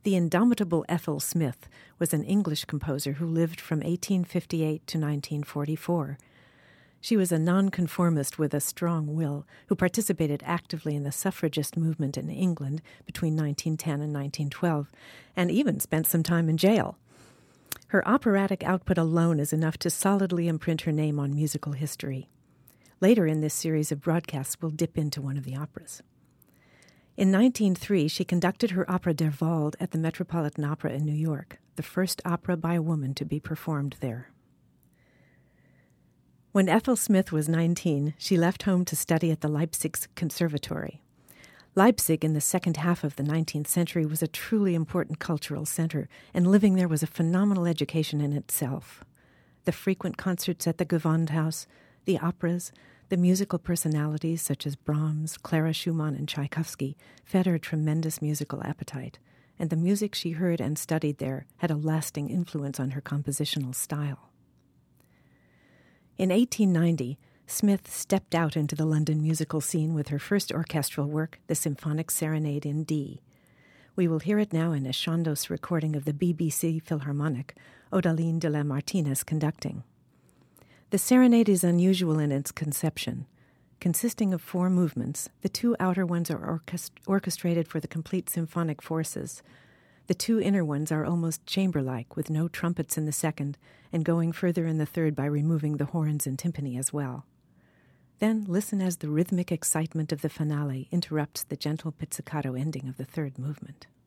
The indomitable Ethel Smyth was an English composer who lived from 1858 to 1944. She was a nonconformist with a strong will who participated actively in the suffragist movement in England between 1910 and 1912, and even spent some time in jail. Her operatic output alone is enough to solidly imprint her name on musical history. Later in this series of broadcasts, we'll dip into one of the operas. In 1903, she conducted her opera Der Wald at the Metropolitan Opera in New York, the first opera by a woman to be performed there. When Ethel Smyth was 19, she left home to study at the Leipzig Conservatory. Leipzig, in the second half of the 19th century, was a truly important cultural center, and living there was a phenomenal education in itself. The frequent concerts at the Gewandhaus, the operas, the musical personalities such as Brahms, Clara Schumann, and Tchaikovsky fed her tremendous musical appetite, and the music she heard and studied there had a lasting influence on her compositional style. In 1890, Smyth stepped out into the London musical scene with her first orchestral work, the Symphonic Serenade in D. We will hear it now in a Chandos recording of the BBC Philharmonic, Odaline de la Martinez conducting. The serenade is unusual in its conception. Consisting of 4 movements, the 2 outer ones are orchestrated for the complete symphonic forces. The 2 inner ones are almost chamber-like, with no trumpets in the second, and going further in the third by removing the horns and timpani as well. Then listen as the rhythmic excitement of the finale interrupts the gentle pizzicato ending of the third movement.